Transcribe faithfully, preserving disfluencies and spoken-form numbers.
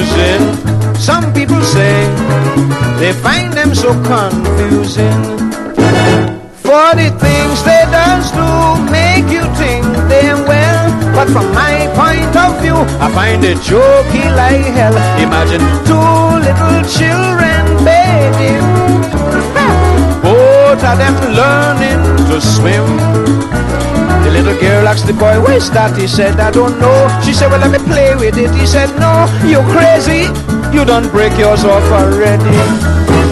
amusing. Some people say they find them so confusing. For the things they does do make you think they're well. But from my point of view, I find it jokey like hell. Imagine two little children bathing, both of them learning to swim. The little girl asked the boy, where's that? He said, I don't know. She said, well, let me play with it. He said, no, you're crazy. You done break yours off already.